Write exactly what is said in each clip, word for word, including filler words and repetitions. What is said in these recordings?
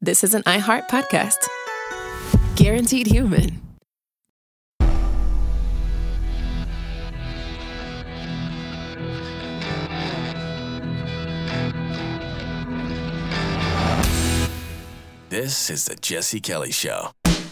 This is an iHeart podcast. Guaranteed Human. This is the Jesse Kelly Show.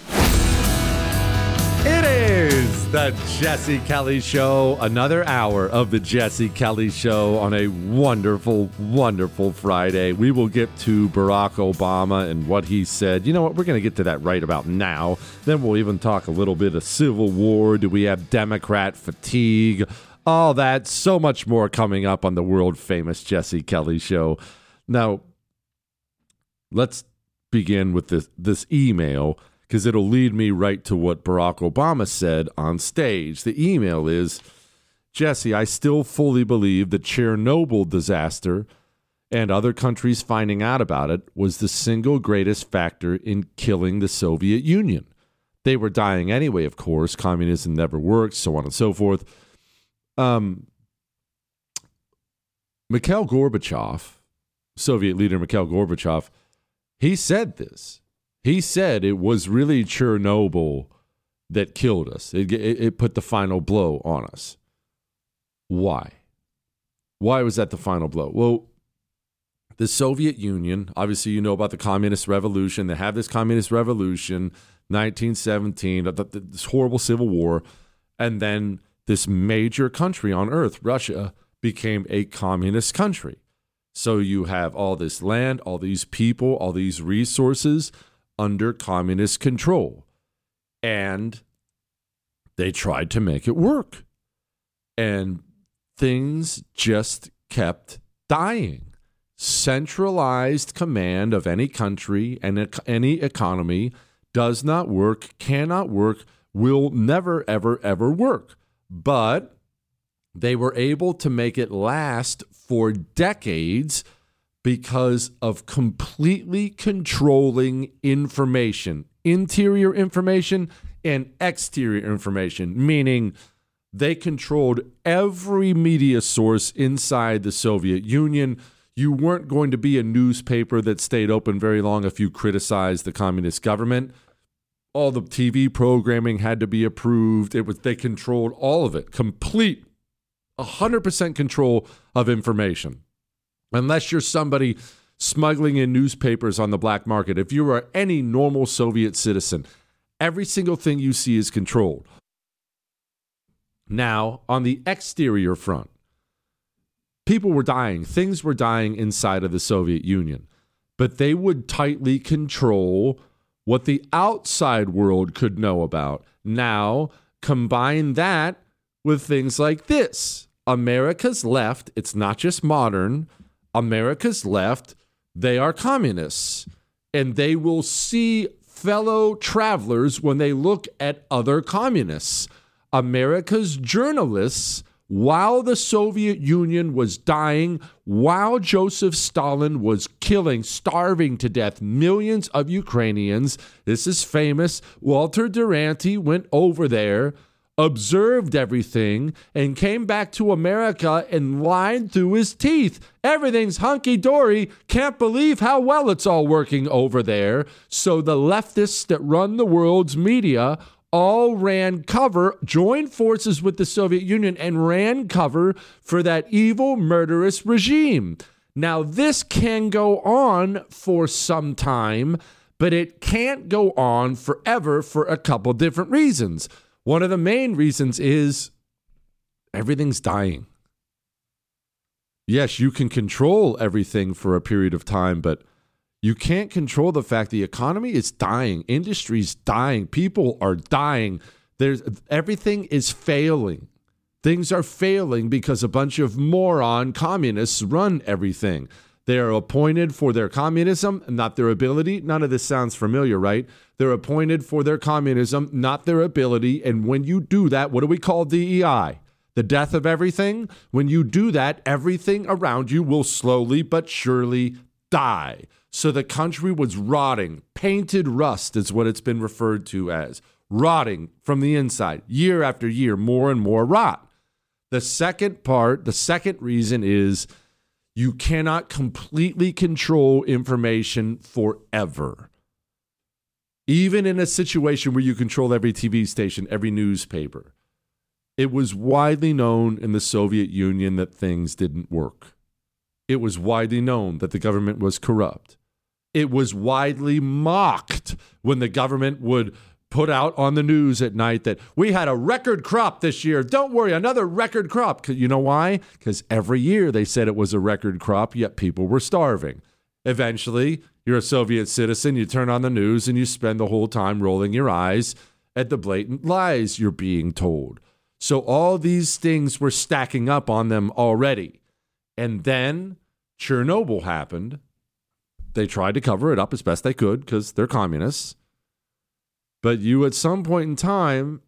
It is the Jesse Kelly Show. Another hour of the Jesse Kelly Show on a wonderful, wonderful Friday. We will get to Barack Obama and what he said. You know what? We're going to get to that right about now. Then we'll even talk a little bit of Civil War. Do we have Democrat fatigue? All that, so much more coming up on the world famous Jesse Kelly Show. Now, let's begin with this, this email, because it'll lead me right to what Barack Obama said on stage. The email is, Jesse, I still fully believe the Chernobyl disaster and other countries finding out about it was the single greatest factor in killing the Soviet Union. They were dying anyway, of course. Communism never worked, so on and so forth. Um, Mikhail Gorbachev, Soviet leader Mikhail Gorbachev, he said this. He said it was really Chernobyl that killed us. It, it, it put the final blow on us. Why? Why was that the final blow? Well, the Soviet Union, obviously you know about the Communist Revolution. They have this Communist Revolution, nineteen seventeen, this horrible civil war, and then this major country on earth, Russia, became a communist country. So you have all this land, all these people, all these resources under communist control. And they tried to make it work. And things just kept dying. Centralized command of any country and any economy does not work, cannot work, will never, ever, ever work. But they were able to make it last for decades because of completely controlling information, interior information and exterior information, meaning they controlled every media source inside the Soviet Union. You weren't going to be a newspaper that stayed open very long if you criticized the communist government. All the T V programming had to be approved. It was, they controlled all of it, complete one hundred percent control of information. Unless you're somebody smuggling in newspapers on the black market, if you are any normal Soviet citizen, every single thing you see is controlled. Now, on the exterior front, people were dying. Things were dying inside of the Soviet Union, but they would tightly control what the outside world could know about. Now, combine that with things like this. America's left, it's not just modern, America's left, they are communists. And they will see fellow travelers when they look at other communists. America's journalists, while the Soviet Union was dying, while Joseph Stalin was killing, starving to death millions of Ukrainians, this is famous, Walter Duranty went over there, observed everything, and came back to America and lied through his teeth. Everything's hunky-dory. Can't believe how well it's all working over there. So the leftists that run the world's media all ran cover, joined forces with the Soviet Union, and ran cover for that evil, murderous regime. Now, this can go on for some time, but it can't go on forever for a couple different reasons. One of the main reasons is everything's dying. Yes, you can control everything for a period of time, but you can't control the fact the economy is dying, industry's dying, people are dying. There's everything is failing. Things are failing because a bunch of moron communists run everything. They are appointed for their communism, not their ability. None of this sounds familiar, right? They're appointed for their communism, not their ability. And when you do that, what do we call D E I? The death of everything? When you do that, everything around you will slowly but surely die. So the country was rotting. Painted rust is what it's been referred to as. Rotting from the inside, year after year, more and more rot. The second part, the second reason is You cannot completely control information forever. Even in a situation where you control every T V station, every newspaper. It was widely known in the Soviet Union that things didn't work. It was widely known that the government was corrupt. It was widely mocked when the government would put out on the news at night that we had a record crop this year. Don't worry, another record crop. You know why? Because every year they said it was a record crop, yet people were starving. Eventually, you're a Soviet citizen, you turn on the news, and you spend the whole time rolling your eyes at the blatant lies you're being told. So all these things were stacking up on them already. And then Chernobyl happened. They tried to cover it up as best they could because they're communists. But you, at some point in time,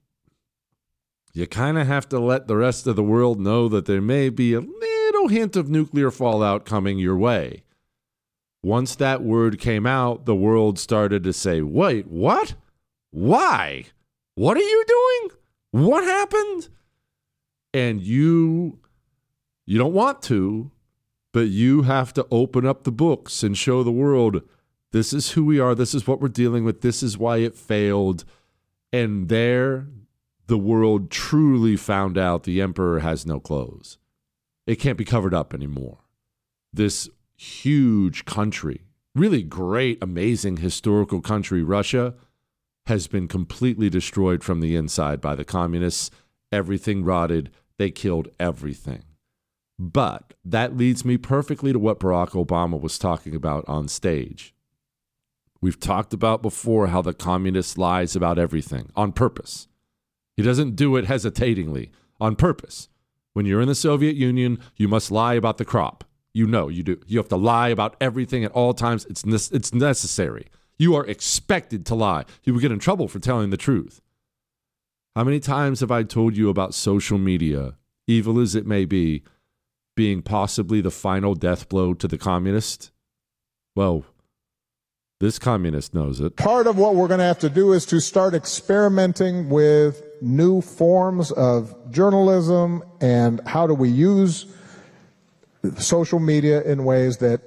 you kind of have to let the rest of the world know that there may be a little hint of nuclear fallout coming your way. Once that word came out, the world started to say, wait, what? Why? What are you doing? What happened? And you, you don't want to, but you have to open up the books and show the world, this is who we are, this is what we're dealing with, this is why it failed. And there, the world truly found out the emperor has no clothes. It can't be covered up anymore. This huge country, really great, amazing historical country, Russia, has been completely destroyed from the inside by the communists. Everything rotted. They killed everything. But that leads me perfectly to what Barack Obama was talking about on stage. We've talked about before how the communist lies about everything on purpose. He doesn't do it hesitatingly, on purpose. When you're in the Soviet Union, you must lie about the crop. You know you do. You have to lie about everything at all times. It's ne- it's necessary. You are expected to lie. You will get in trouble for telling the truth. How many times have I told you about social media, evil as it may be, being possibly the final death blow to the communist? Well, this communist knows it. Part of what we're going to have to do is to start experimenting with new forms of journalism and how do we use social media in ways that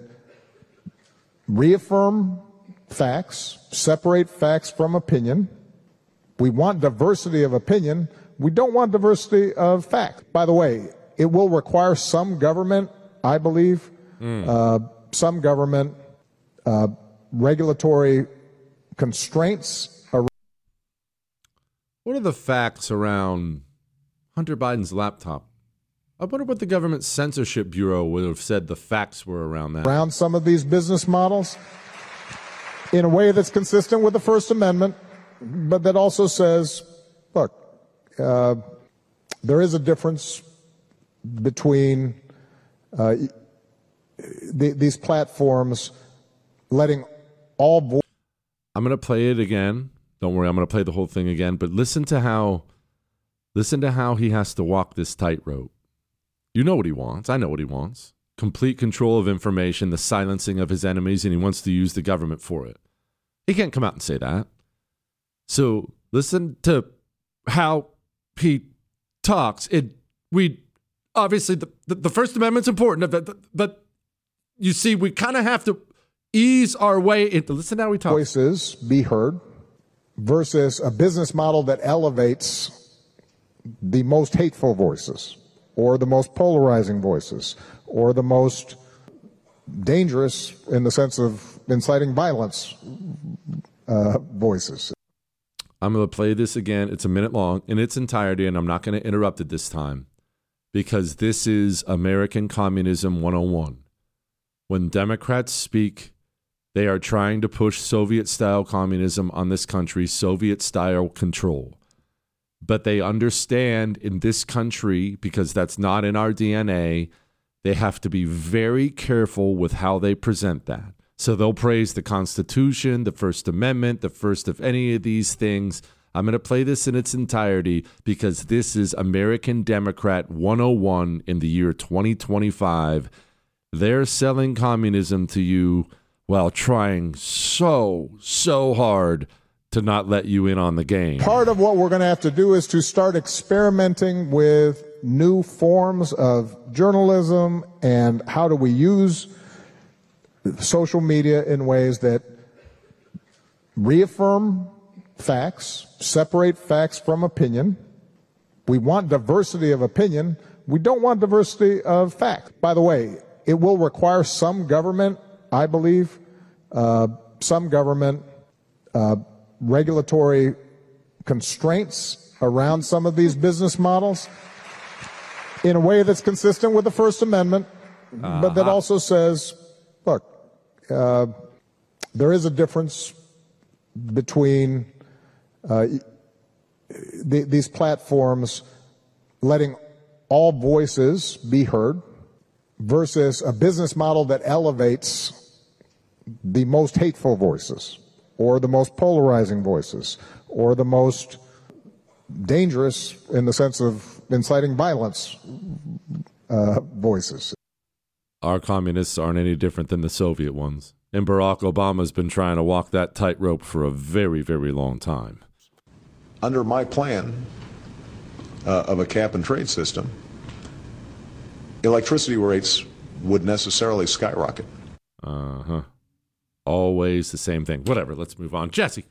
reaffirm facts, separate facts from opinion. We want diversity of opinion. We don't want diversity of fact. By the way, it will require some government, I believe, mm. uh, some government uh, regulatory constraints. Around- what are the facts around Hunter Biden's laptop? I wonder what the government censorship bureau would have said the facts were around that. Around some of these business models in a way that's consistent with the First Amendment, but that also says, look, uh, there is a difference between uh, the, these platforms letting all voices. I'm going to play it again. Don't worry, I'm going to play the whole thing again. But listen to how, listen to how he has to walk this tightrope. You know what he wants. I know what he wants. Complete control of information, the silencing of his enemies, and he wants to use the government for it. He can't come out and say that. So listen to how he talks. It we obviously the, the, the First Amendment's important, but, but you see, we kind of have to ease our way into. Listen to how he talks. Voices be heard versus a business model that elevates the most hateful voices, or the most polarizing voices, or the most dangerous in the sense of inciting violence uh, voices. I'm going to play this again. It's a minute long in its entirety, and I'm not going to interrupt it this time because this is American Communism one oh one. When Democrats speak, they are trying to push Soviet-style communism on this country, Soviet-style control. But they understand in this country, because that's not in our D N A, they have to be very careful with how they present that. So they'll praise the Constitution, the First Amendment, the first of any of these things. I'm going to play this in its entirety because this is American Democrat one oh one in the year twenty twenty-five. They're selling communism to you while trying so, so hard to not let you in on the game. Part of what we're going to have to do is to start experimenting with new forms of journalism and how do we use social media in ways that reaffirm facts, separate facts from opinion. We want diversity of opinion. We don't want diversity of fact. By the way, it will require some government, I believe, uh, some government uh, regulatory constraints around some of these business models in a way that's consistent with the First Amendment, uh-huh. but that also says, look, uh, there is a difference between uh, the, these platforms letting all voices be heard versus a business model that elevates the most hateful voices or the most polarizing voices or the most dangerous in the sense of inciting violence uh, voices. Our communists aren't any different than the Soviet ones. And Barack Obama's been trying to walk that tightrope for a very, very long time. Under my plan uh, of a cap and trade system, electricity rates would necessarily skyrocket. Uh-huh. Always the same thing. Whatever, let's move on. Jesse,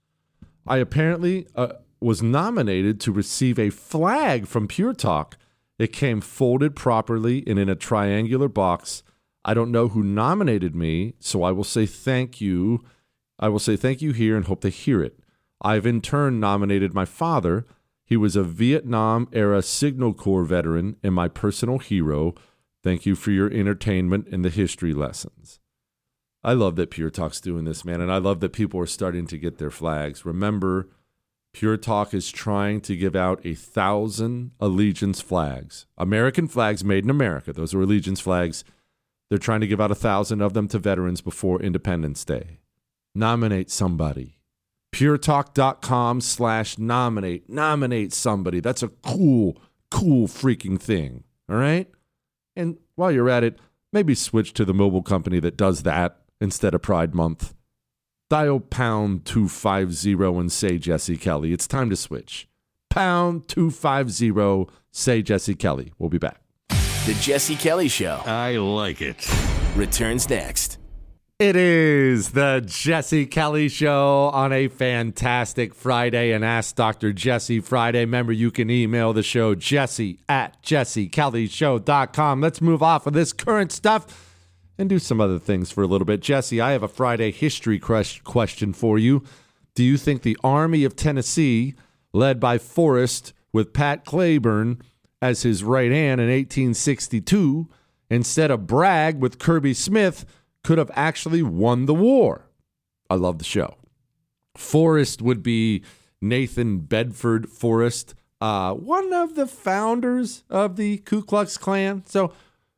I apparently uh, was nominated to receive a flag from Pure Talk. It came folded properly and in a triangular box. I don't know who nominated me, so I will say thank you. I will say thank you here and hope they hear it. I've in turn nominated my father. He was a Vietnam-era Signal Corps veteran and my personal hero. Thank you for your entertainment and the history lessons. I love that Pure Talk's doing this, man, and I love that people are starting to get their flags. Remember, Pure Talk is trying to give out a thousand allegiance flags. American flags made in America. Those are allegiance flags. They're trying to give out a thousand of them to veterans before Independence Day. Nominate somebody. puretalk.com slash nominate. Nominate somebody. That's a cool, cool freaking thing. All right? And while you're at it, maybe switch to the mobile company that does that instead of Pride Month. Dial pound two fifty and say Jesse Kelly. It's time to switch. Pound two fifty, say Jesse Kelly. We'll be back. The Jesse Kelly Show I like it. returns next. It is the Jesse Kelly Show on a fantastic Friday and Ask Doctor Jesse Friday. Remember, you can email the show, jesse at jesse kelly show dot com. Let's move off of this current stuff and do some other things for a little bit. Jesse, I have a Friday history question for you. Do you think the Army of Tennessee, led by Forrest with Pat Claiborne as his right hand in eighteen sixty-two, instead of Bragg with Kirby Smith, could have actually won the war? I love the show. Forrest would be Nathan Bedford Forrest, uh, one of the founders of the Ku Klux Klan. So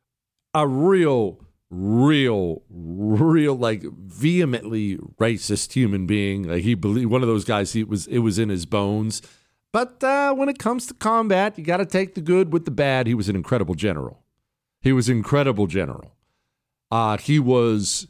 a real, real, real, like vehemently racist human being. Like he believed, one of those guys. He was, it was in his bones. But uh, when it comes to combat, you got to take the good with the bad. He was an incredible general. He was an incredible general. Uh, he was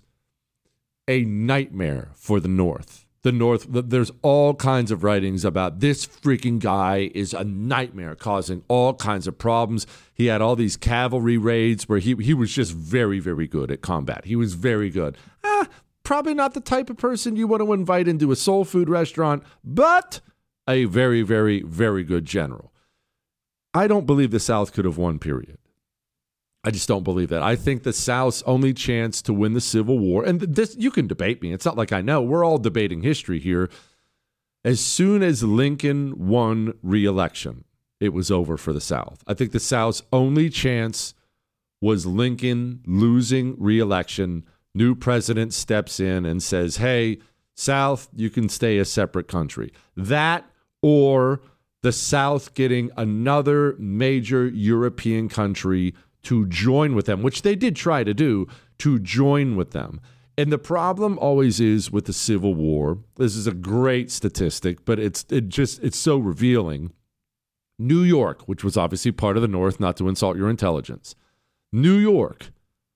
a nightmare for the North. The North, there's all kinds of writings about this freaking guy is a nightmare, causing all kinds of problems. He had all these cavalry raids where he, he was just very, very good at combat. He was very good. Ah, probably not the type of person you want to invite into a soul food restaurant, but a very, very, very good general. I don't believe the South could have won, period. I just don't believe that. I think the South's only chance to win the Civil War, and this, you can debate me. It's not like I know. We're all debating history here. As soon as Lincoln won re-election, it was over for the South. I think the South's only chance was Lincoln losing re-election. New president steps in and says, hey, South, you can stay a separate country. That or the South getting another major European country to join with them, which they did try to do, to join with them. And the problem always is with the Civil War. This is a great statistic, but it's it just it's so revealing. New York, which was obviously part of the North, not to insult your intelligence, New York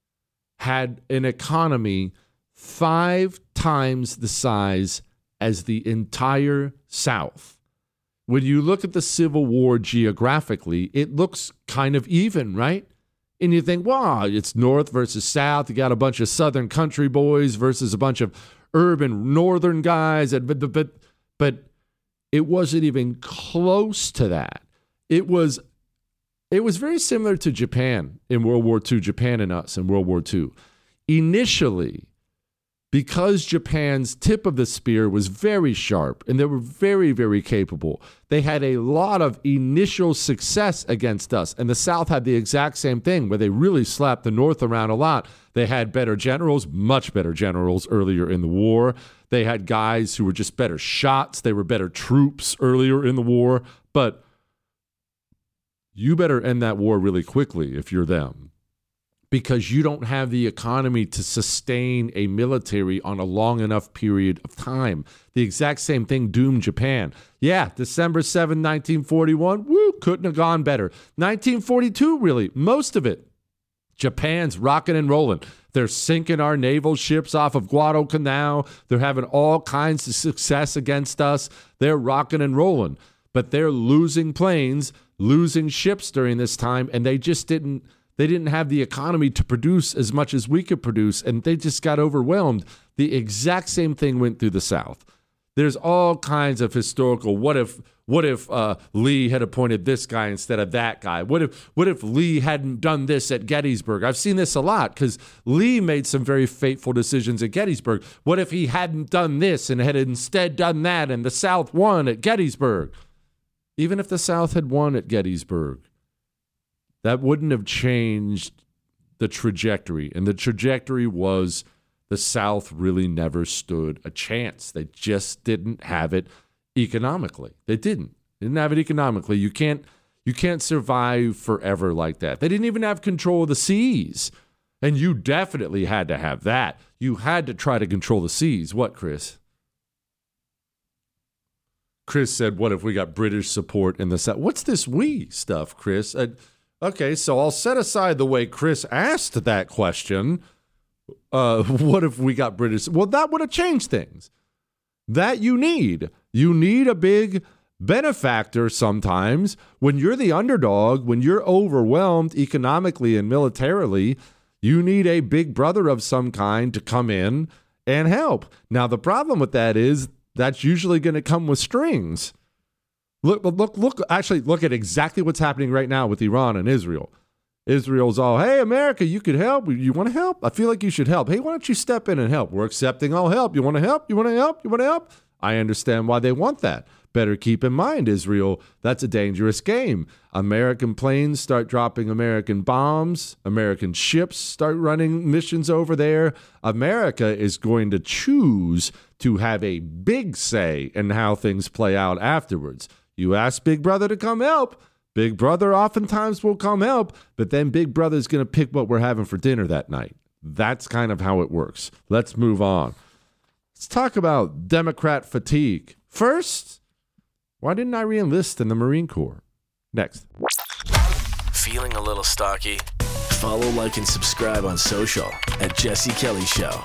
had an economy five times the size as the entire South. when you look at the Civil War geographically, it looks kind of even, right? And you think, wow, it's North versus South. You got a bunch of Southern country boys versus a bunch of urban Northern guys. But, but, but it wasn't even close to that. It was, it was very similar to Japan in World War Two, Japan and us in World War Two. Initially, because Japan's tip of the spear was very sharp and they were very, very capable, they had a lot of initial success against us. And the South had the exact same thing where they really slapped the North around a lot. They had better generals, much better generals earlier in the war. They had guys who were just better shots. They were better troops earlier in the war. But you better end that war really quickly if you're them, because you don't have the economy to sustain a military on a long enough period of time. The exact same thing doomed Japan. Yeah, December seventh, nineteen forty-one, woo, couldn't have gone better. nineteen forty-two, really, most of it. Japan's rocking and rolling. They're sinking our naval ships off of Guadalcanal. They're having all kinds of success against us. They're rocking and rolling. But they're losing planes, losing ships during this time, and they just didn't They didn't have the economy to produce as much as we could produce, and they just got overwhelmed. The exact same thing went through the South. There's all kinds of historical, what if what if uh, Lee had appointed this guy instead of that guy? What if what if Lee hadn't done this at Gettysburg? I've seen this a lot because Lee made some very fateful decisions at Gettysburg. What if he hadn't done this and had instead done that, and the South won at Gettysburg? Even if the South had won at Gettysburg, that wouldn't have changed the trajectory. And the trajectory was the South really never stood a chance. They just didn't have it economically. They didn't. They didn't have it economically. You can't, you can't survive forever like that. They didn't even have control of the seas. And you definitely had to have that. You had to try to control the seas. What, Chris? Chris said, what if we got British support in the South? What's this we stuff, Chris? Uh, Okay, so I'll set aside the way Chris asked that question. Uh, what if we got British? Well, that would have changed things. That you need. You need a big benefactor sometimes. When you're the underdog, when you're overwhelmed economically and militarily, you need a big brother of some kind to come in and help. Now, the problem with that is that's usually going to come with strings. Look, look, look, actually look at exactly what's happening right now with Iran and Israel. Israel's all, hey, America, you could help. You want to help? I feel like you should help. Hey, why don't you step in and help? We're accepting all help. You want to help? You want to help? You want to help? I understand why they want that. Better keep in mind, Israel, that's a dangerous game. American planes start dropping American bombs. American ships start running missions over there. America is going to choose to have a big say in how things play out afterwards. You ask Big Brother to come help. Big Brother oftentimes will come help, but then Big Brother's going to pick what we're having for dinner that night. That's kind of how it works. Let's move on. Let's talk about Democrat fatigue. First, why didn't I re-enlist in the Marine Corps? Next. Feeling a little stocky? Follow, like, and subscribe on social at Jesse Kelly Show.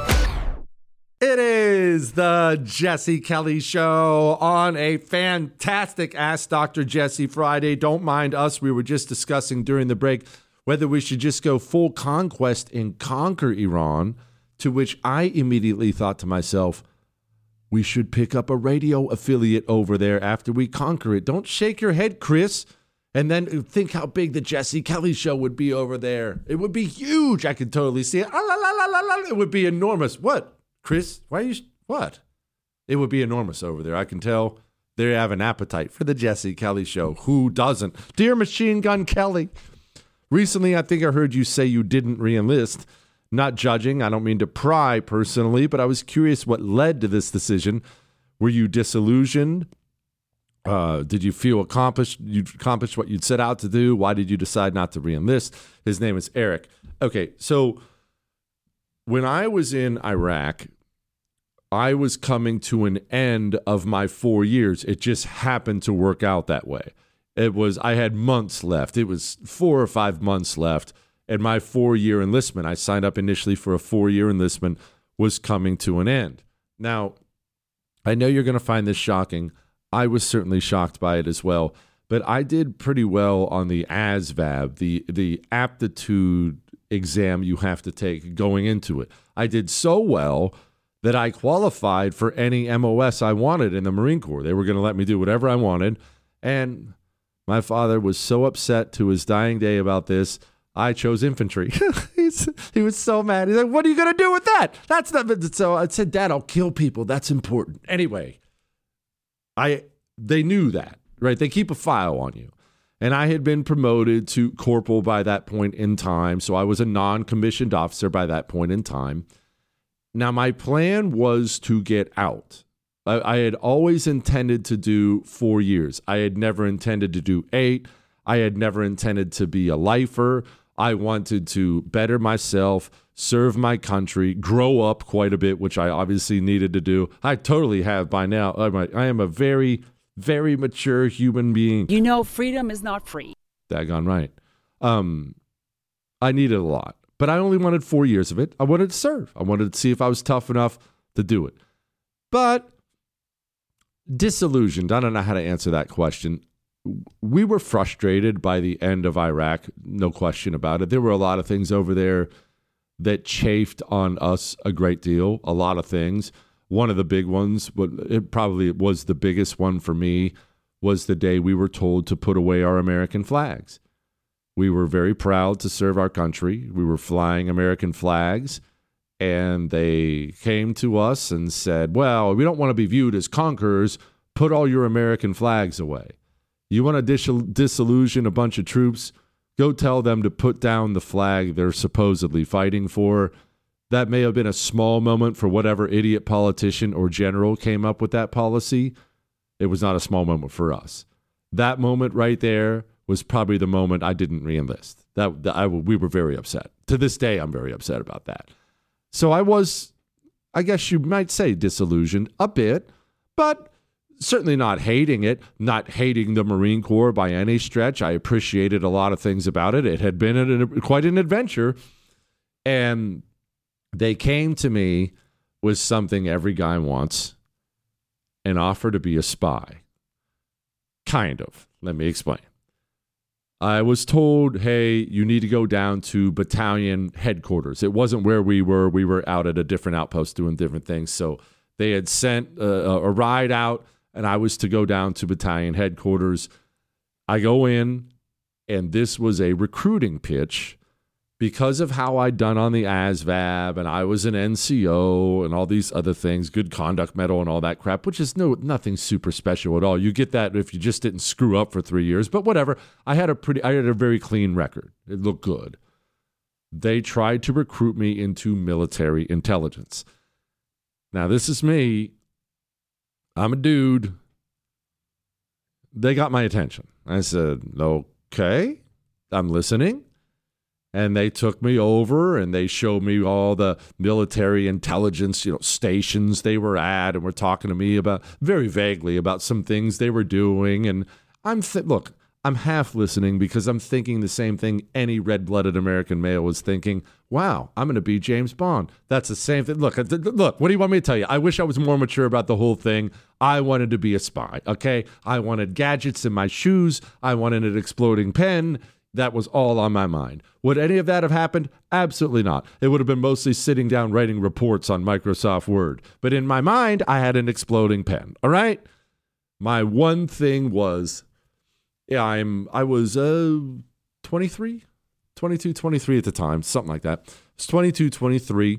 It is the Jesse Kelly Show on a fantastic Ask Doctor Jesse Friday. Don't mind us. We were just discussing during the break whether we should just go full conquest and conquer Iran, to which I immediately thought to myself, we should pick up a radio affiliate over there after we conquer it. Don't shake your head, Chris. And then think how big the Jesse Kelly Show would be over there. It would be huge. I could totally see it. Ah, la, la, la, la, la. It would be enormous. What? Chris, why are you, what? It would be enormous over there. I can tell they have an appetite for the Jesse Kelly Show. Who doesn't? Dear Machine Gun Kelly, recently I think I heard you say you didn't re-enlist. Not judging, I don't mean to pry personally, but I was curious what led to this decision. Were you disillusioned? Uh, did you feel accomplished? You accomplished what you'd set out to do? Why did you decide not to re-enlist? His name is Eric. Okay, so when I was in Iraq, I was coming to an end of my four years. It just happened to work out that way. It was, I had months left. It was four or five months left. And my four-year enlistment, I signed up initially for a four-year enlistment, was coming to an end. Now, I know you're going to find this shocking. I was certainly shocked by it as well. But I did pretty well on the A S V A B, the the aptitude exam you have to take going into it. I did so well that I qualified for any M O S I wanted in the Marine Corps. They were going to let me do whatever I wanted. And my father was so upset to his dying day about this, I chose infantry. He's, he was so mad. He's like, what are you going to do with that? That's not. So I said, Dad, I'll kill people. That's important. Anyway, I they knew that, right? They keep a file on you. And I had been promoted to corporal by that point in time. So I was a non-commissioned officer by that point in time. Now, my plan was to get out. I, I had always intended to do four years. I had never intended to do eight. I had never intended to be a lifer. I wanted to better myself, serve my country, grow up quite a bit, which I obviously needed to do. I totally have by now. I am a very, very mature human being. You know, freedom is not free. Daggone right. Um, I needed a lot. But I only wanted four years of it. I wanted to serve. I wanted to see if I was tough enough to do it. But disillusioned, I don't know how to answer that question. We were frustrated by the end of Iraq, no question about it. There were a lot of things over there that chafed on us a great deal, a lot of things. One of the big ones, but it probably was the biggest one for me, was the day we were told to put away our American flags. We were very proud to serve our country. We were flying American flags, and they came to us and said, well, we don't want to be viewed as conquerors. Put all your American flags away. You want to dis- disillusion a bunch of troops? Go tell them to put down the flag they're supposedly fighting for. That may have been a small moment for whatever idiot politician or general came up with that policy. It was not a small moment for us. That moment right there was probably the moment I didn't re-enlist. That, that I, we were very upset. To this day, I'm very upset about that. So I was, I guess you might say, disillusioned a bit, but certainly not hating it, not hating the Marine Corps by any stretch. I appreciated a lot of things about it. It had been an, quite an adventure. And they came to me with something every guy wants, an offer to be a spy. Kind of. Let me explain. I was told, hey, you need to go down to battalion headquarters. It wasn't where we were. We were out at a different outpost doing different things. So they had sent a, a ride out, and I was to go down to battalion headquarters. I go in, and this was a recruiting pitch because of how I'd done on the A S V A B, and I was an N C O and all these other things, good conduct medal and all that crap, which is no nothing super special at all. You get that if you just didn't screw up for three years, but whatever. I had a pretty, I had a very clean record. It looked good. They tried to recruit me into military intelligence. Now, this is me. I'm a dude. They got my attention. I said, okay, I'm listening. And they took me over and they showed me all the military intelligence, you know, stations they were at, and were talking to me about very vaguely about some things they were doing. And I'm th- look, I'm half listening because I'm thinking the same thing any red-blooded American male was thinking. Wow, I'm going to be James Bond. That's the same thing. Look, th- look, what do you want me to tell you? I wish I was more mature about the whole thing. I wanted to be a spy, okay? I wanted gadgets in my shoes. I wanted an exploding pen. That was all on my mind. Would any of that have happened? Absolutely not. It would have been mostly sitting down writing reports on Microsoft Word. But in my mind, I had an exploding pen, all right? My one thing was, yeah, I'm, I was uh, twenty-three, twenty-two, twenty-three at the time, something like that. I was twenty-two, twenty-three.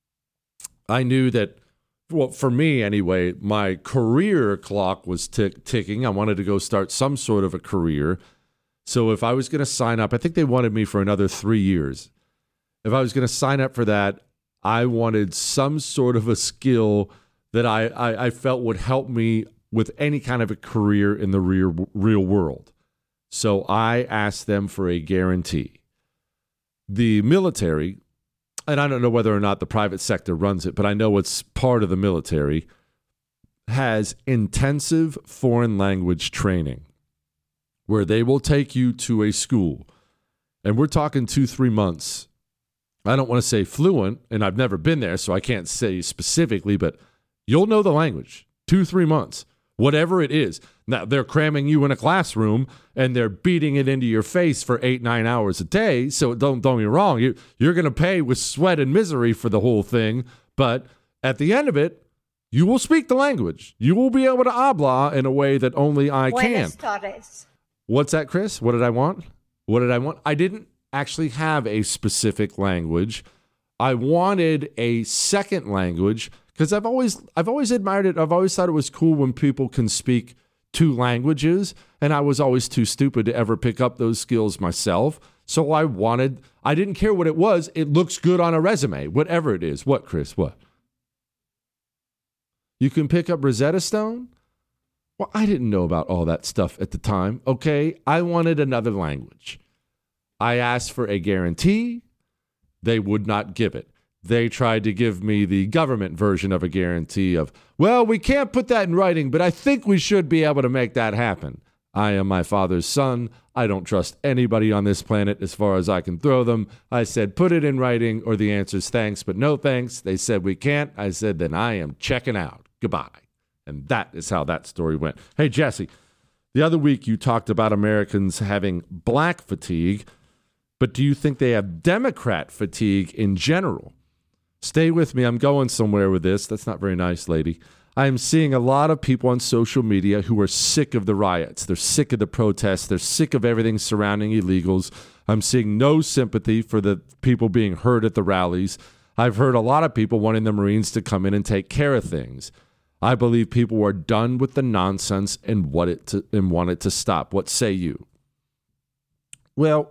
I knew that, well, for me anyway, my career clock was tick- ticking. I wanted to go start some sort of a career. So if I was going to sign up, I think they wanted me for another three years. If I was going to sign up for that, I wanted some sort of a skill that I, I, I felt would help me with any kind of a career in the real, real world. So I asked them for a guarantee. The military, and I don't know whether or not the private sector runs it, but I know it's part of the military, has intensive foreign language training, where they will take you to a school. And we're talking two, three months. I don't want to say fluent, and I've never been there, so I can't say specifically, but you'll know the language. Two, three months whatever it is. Now, they're cramming you in a classroom and they're beating it into your face for eight, nine hours a day. So don't, don't get me wrong. You, you're going to pay with sweat and misery for the whole thing. But at the end of it, you will speak the language. You will be able to habla in a way that only I can. Tardes. What's that, Chris? What did I want? What did I want? I didn't actually have a specific language. I wanted a second language because I've always I've always admired it. I've always thought it was cool when people can speak two languages, and I was always too stupid to ever pick up those skills myself. So I wanted, I didn't care what it was. It looks good on a resume, whatever it is. What, Chris? What? You can pick up Rosetta Stone? Well, I didn't know about all that stuff at the time, okay? I wanted another language. I asked for a guarantee. They would not give it. They tried to give me the government version of a guarantee of, well, we can't put that in writing, but I think we should be able to make that happen. I am my father's son. I don't trust anybody on this planet as far as I can throw them. I said, put it in writing, or the answer's thanks, but no thanks. They said, we can't. I said, then I am checking out. Goodbye. And that is how that story went. Hey, Jesse, the other week you talked about Americans having black fatigue, but do you think they have Democrat fatigue in general? Stay with me. I'm going somewhere with this. That's not very nice, lady. I am seeing a lot of people on social media who are sick of the riots. They're sick of the protests. They're sick of everything surrounding illegals. I'm seeing no sympathy for the people being hurt at the rallies. I've heard a lot of people wanting the Marines to come in and take care of things. I believe people are done with the nonsense and want it to, and want it to stop. What say you? Well,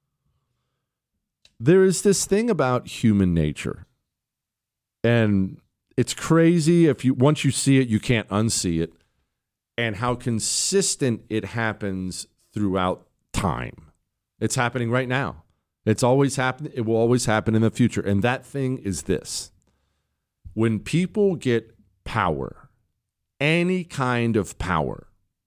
there is this thing about human nature. And it's crazy if you once you see it, you can't unsee it, and how consistent it happens throughout time. It's happening right now. It's always happened. It will always happen in the future. And that thing is this. When people get power, any kind of power,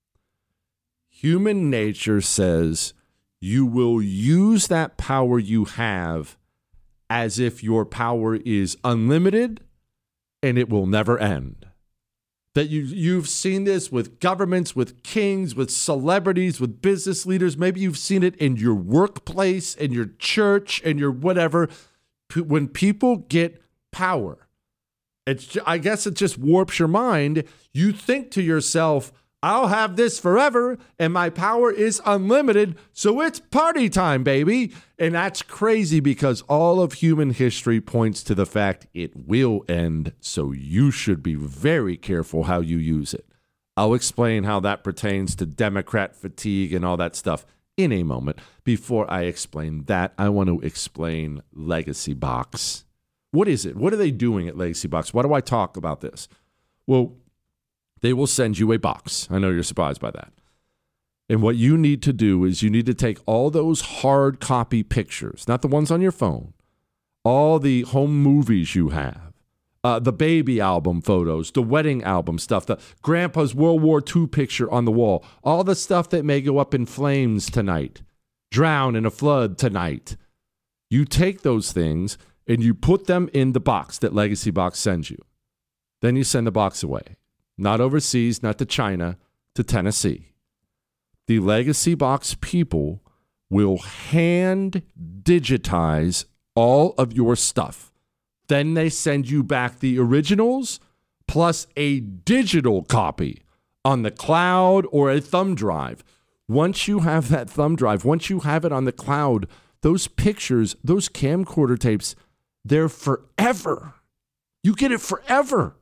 human nature says you will use that power you have as if your power is unlimited and it will never end. That you, you've seen this with governments, with kings, with celebrities, with business leaders. Maybe you've seen it in your workplace, in your church, in your whatever. When people get power, it's, I guess it just warps your mind. You think to yourself, I'll have this forever, and my power is unlimited, so it's party time, baby. And that's crazy because all of human history points to the fact it will end, so you should be very careful how you use it. I'll explain how that pertains to Democrat fatigue and all that stuff in a moment. Before I explain that, I want to explain Legacy Box. What is it? What are they doing at Legacy Box? Why do I talk about this? Well, they will send you a box. I know you're surprised by that. And what you need to do is you need to take all those hard copy pictures, not the ones on your phone, all the home movies you have, uh, the baby album photos, the wedding album stuff, the grandpa's World War Two picture on the wall, all the stuff that may go up in flames tonight, drown in a flood tonight. You take those things and you put them in the box that Legacy Box sends you. Then you send the box away. Not overseas, not to China, to Tennessee. The Legacy Box people will hand digitize all of your stuff. Then they send you back the originals plus a digital copy on the cloud or a thumb drive. Once you have that thumb drive, once you have it on the cloud, those pictures, those camcorder tapes, they're forever. You get it forever.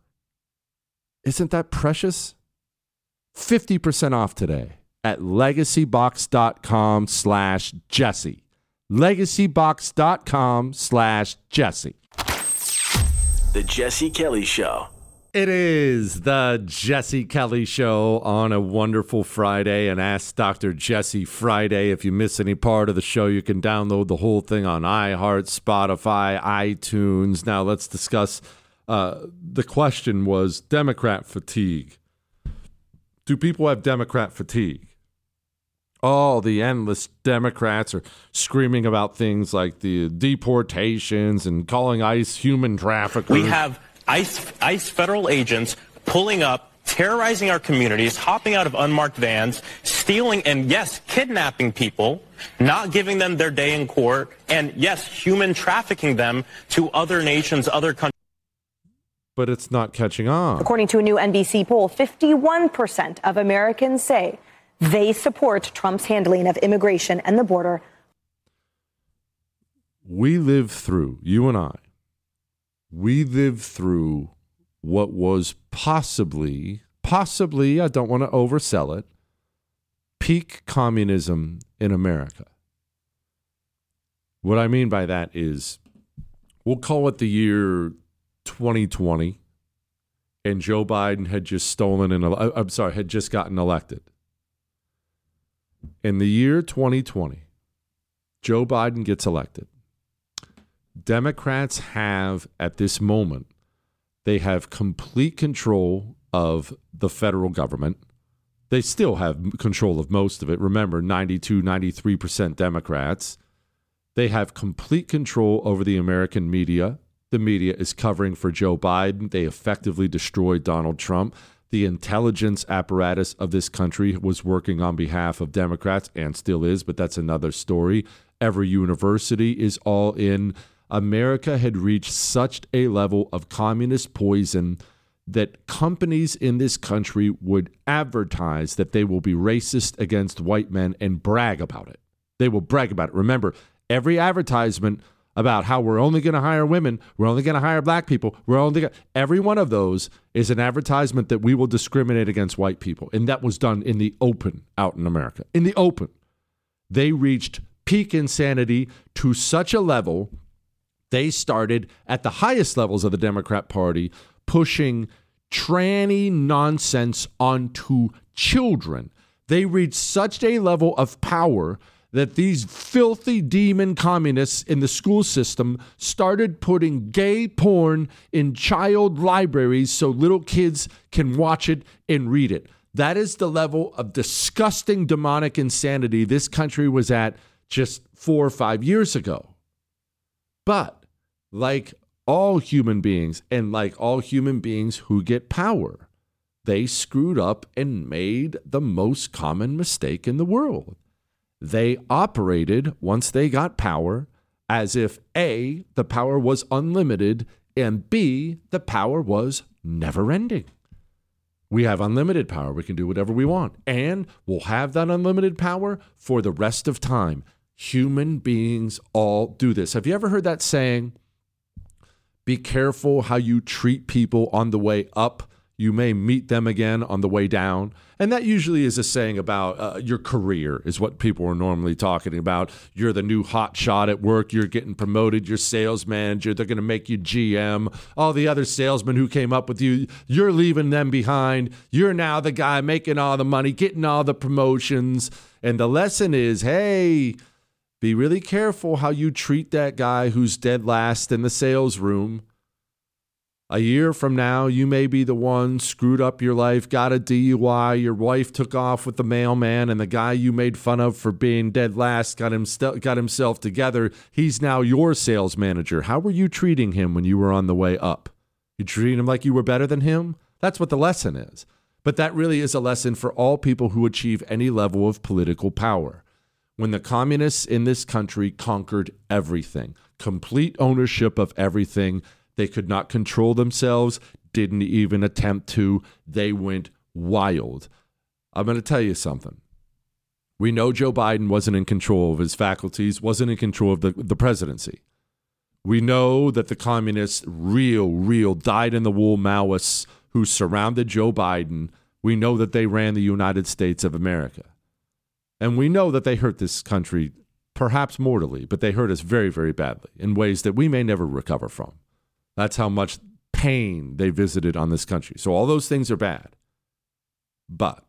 Isn't that precious? fifty percent off today at legacybox.com slash Jesse. legacybox.com slash Jesse. The Jesse Kelly Show. It is the Jesse Kelly Show on a wonderful Friday, and Ask Doctor Jesse Friday. If you miss any part of the show, you can download the whole thing on iHeart, Spotify, iTunes. Now let's discuss. Uh, the question was Democrat fatigue. Do people have Democrat fatigue? Oh, the endless Democrats are screaming about things like the deportations and calling ICE human traffickers. We have ICE, ICE federal agents pulling up terrorizing our communities, hopping out of unmarked vans, stealing and, yes, kidnapping people, not giving them their day in court, and, yes, human trafficking them to other nations, other countries. But it's not catching on. According to a new N B C poll, fifty-one percent of Americans say they support Trump's handling of immigration and the border. We lived through, you and I, we lived through what was possibly, possibly, I don't want to oversell it, peak communism in America. What I mean by that is, we'll call it the year twenty twenty, and Joe Biden had just stolen and I'm sorry, had just gotten elected. In the year twenty twenty, Joe Biden gets elected. Democrats have, at this moment, they have complete control of the federal government. They still have control of most of it. Remember, ninety-two, ninety-three percent Democrats. They have complete control over the American media. The media is covering for Joe Biden. They effectively destroyed Donald Trump. The intelligence apparatus of this country was working on behalf of Democrats and still is, but that's another story. Every university is all in. America had reached such a level of communist poison that companies in this country would advertise that they will be racist against white men and brag about it. They will brag about it. Remember, every advertisement about how we're only going to hire women, we're only going to hire black people, we're only gonna, every one of those is an advertisement that we will discriminate against white people. And that was done in the open out in America. In the open. They reached peak insanity to such a level, they started at the highest levels of the Democrat Party pushing tranny nonsense onto children. They reached such a level of power that these filthy demon communists in the school system started putting gay porn in child libraries so little kids can watch it and read it. That is the level of disgusting demonic insanity this country was at just four or five years ago. But like all human beings, and like all human beings who get power, they screwed up and made the most common mistake in the world. They operated, once they got power, as if A, the power was unlimited, and B, the power was never ending. We have unlimited power. We can do whatever we want. And we'll have that unlimited power for the rest of time. Human beings all do this. Have you ever heard that saying, be careful how you treat people on the way up? You may meet them again on the way down. And that usually is a saying about uh, your career is what people are normally talking about. You're the new hot shot at work. You're getting promoted. You're sales manager. They're going to make you G M. All the other salesmen who came up with you, you're leaving them behind. You're now the guy making all the money, getting all the promotions. And the lesson is, hey, be really careful how you treat that guy who's dead last in the sales room. A year from now, you may be the one screwed up your life, got a D U I, your wife took off with the mailman, and the guy you made fun of for being dead last got, him st- got himself together. He's now your sales manager. How were you treating him when you were on the way up? You treating him like you were better than him? That's what the lesson is. But that really is a lesson for all people who achieve any level of political power. When the communists in this country conquered everything, complete ownership of everything, they could not control themselves, didn't even attempt to. They went wild. I'm going to tell you something. We know Joe Biden wasn't in control of his faculties, wasn't in control of the, the presidency. We know that the communists, real, real, dyed-in-the-wool Maoists who surrounded Joe Biden, we know that they ran the United States of America. And we know that they hurt this country, perhaps mortally, but they hurt us very, very badly in ways that we may never recover from. That's how much pain they visited on this country. So all those things are bad. But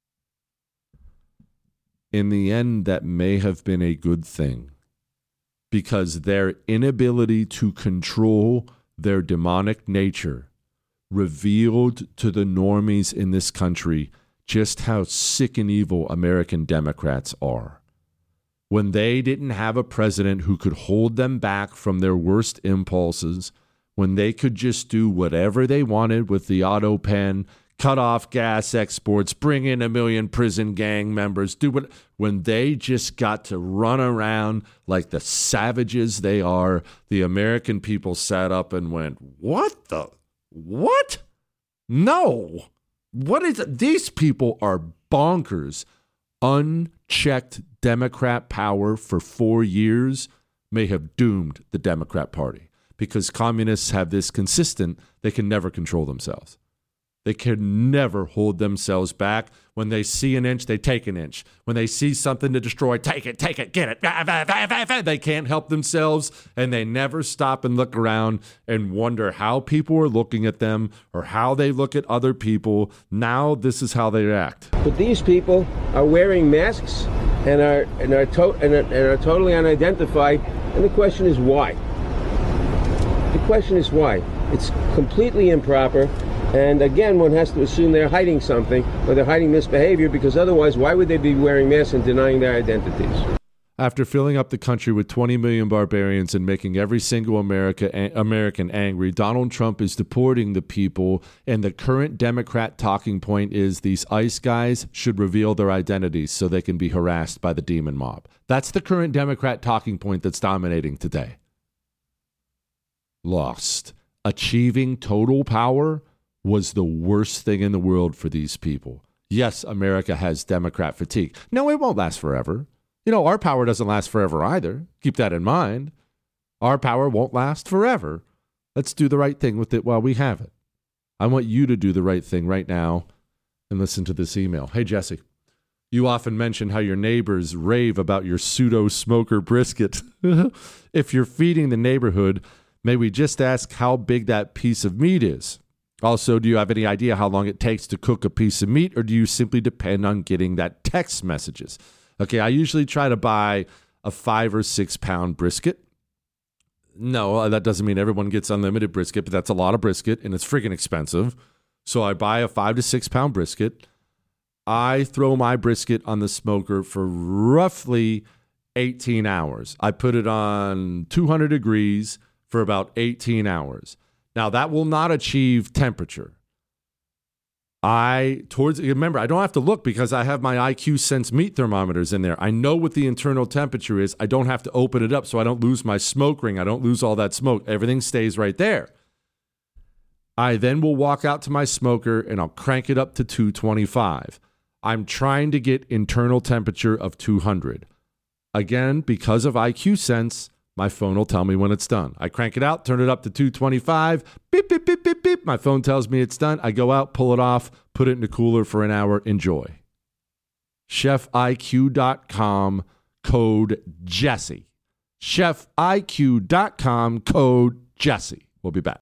in the end, that may have been a good thing because their inability to control their demonic nature revealed to the normies in this country just how sick and evil American Democrats are. When they didn't have a president who could hold them back from their worst impulses, when they could just do whatever they wanted with the auto pen, cut off gas exports, bring in a million prison gang members, do what, when they just got to run around like the savages they are, the American people sat up and went, what the, what? No. What is it? These people are bonkers. Unchecked Democrat power for four years may have doomed the Democrat Party because communists have this consistent, they can never control themselves. They can never hold themselves back. When they see an inch, they take an inch. When they see something to destroy, take it, take it, get it. They can't help themselves, and they never stop and look around and wonder how people are looking at them or how they look at other people. Now this is how they act. But these people are wearing masks and are and are, to- and are, and are totally unidentified, and the question is why? The question is why. It's completely improper. And again, one has to assume they're hiding something or they're hiding misbehavior because otherwise, why would they be wearing masks and denying their identities? After filling up the country with twenty million barbarians and making every single America, a- American angry, Donald Trump is deporting the people. And the current Democrat talking point is these ICE guys should reveal their identities so they can be harassed by the demon mob. That's the current Democrat talking point that's dominating today. Lost. Achieving total power was the worst thing in the world for these people. Yes, America has Democrat fatigue. No, it won't last forever. You know, our power doesn't last forever either. Keep that in mind. Our power won't last forever. Let's do the right thing with it while we have it. I want you to do the right thing right now and listen to this email. Hey, Jesse, you often mention how your neighbors rave about your pseudo-smoker brisket. If you're feeding the neighborhood, may we just ask how big that piece of meat is? Also, do you have any idea how long it takes to cook a piece of meat, or do you simply depend on getting that text messages? Okay, I usually try to buy a five or six pound brisket. No, that doesn't mean everyone gets unlimited brisket, but that's a lot of brisket, and it's freaking expensive. So I buy a five to six pound brisket. I throw my brisket on the smoker for roughly eighteen hours. I put it on two hundred degrees for about eighteen hours. Now, that will not achieve temperature. I, towards, remember, I don't have to look because I have my I Q Sense meat thermometers in there. I know what the internal temperature is. I don't have to open it up so I don't lose my smoke ring. I don't lose all that smoke. Everything stays right there. I then will walk out to my smoker and I'll crank it up to two twenty-five. I'm trying to get internal temperature of two hundred. Again, because of I Q Sense, my phone will tell me when it's done. I crank it out, turn it up to two twenty-five. Beep, beep, beep, beep, beep. My phone tells me it's done. I go out, pull it off, put it in the cooler for an hour. Enjoy. chef I Q dot com, code Jesse. chef I Q dot com, code Jesse. We'll be back.